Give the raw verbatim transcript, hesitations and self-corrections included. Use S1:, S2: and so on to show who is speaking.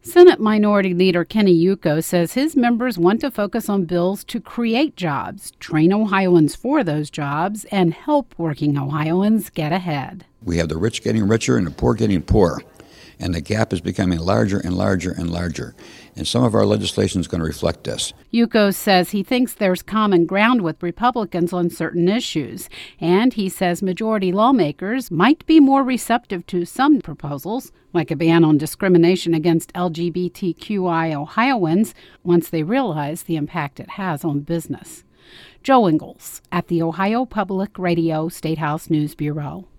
S1: Senate Minority Leader Kenny Yuko says his members want to focus on bills to create jobs, train Ohioans for those jobs, and help working Ohioans get ahead.
S2: We have the rich getting richer and the poor getting poorer, and the gap is becoming larger and larger and larger. And some of our legislation is going to reflect this.
S1: Yuko says he thinks there's common ground with Republicans on certain issues, and he says majority lawmakers might be more receptive to some proposals, like a ban on discrimination against L G B T Q I Ohioans, once they realize the impact it has on business. Joe Ingles at the Ohio Public Radio State House News Bureau.